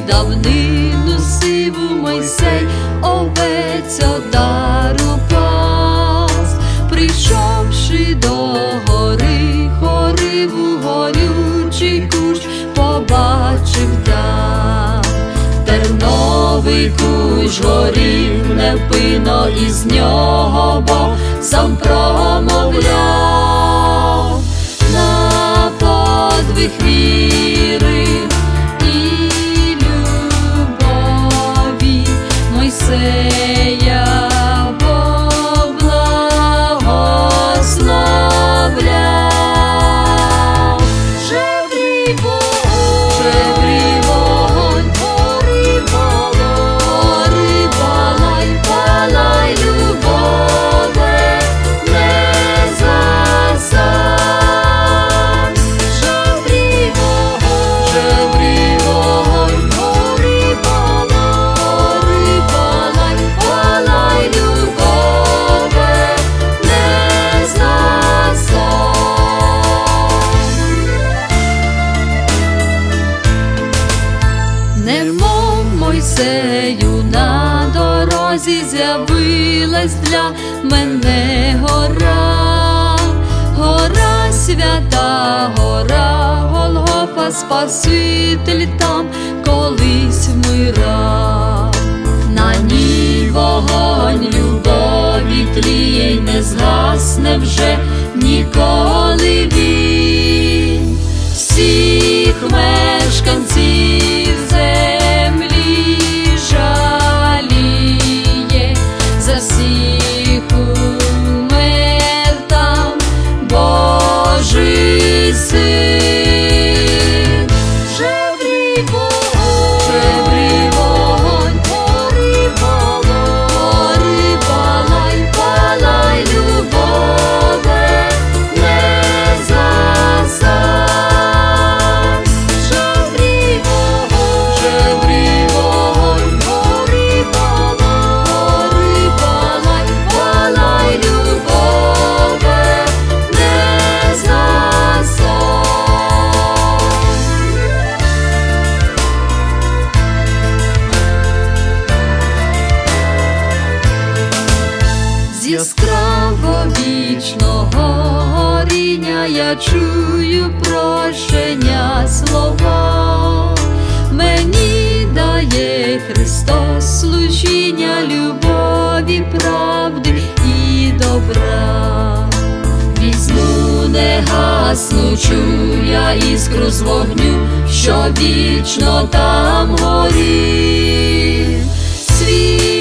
давнину сиву Мойсей овець одару пас. Прийшовши до гори, Хориву горючий кущ побачив там. Терновий кущ горів невпинно, із нього Бог сам промовляв. На подвиг віри і любові Мойсея Бог благословляв. Жеврій вогонь, гори палай, палай, любове, не засань. Жеврій вогонь, гори палай, палай, любове, не засань. Немов Мойсею на дорозі з'явилась для мене гора. Гора свята, гора Голгофа, Спаситель там колись вмирав. На ній вогонь любові тліє й не згасне вже ніколи він. Всіх мешканців землі жаліє, за всіх умер там Божий Син. Жеврій вогонь, гори палай, палай, любове, не засань. Жеврій вогонь, гори палай, палай, любове, не засань. З яскраво вічного горіння я чую прощення слова. Мені дає Христос служіння любові, правди і добра. Візьму негаснучу я іскру з вогню, що вічно там горить.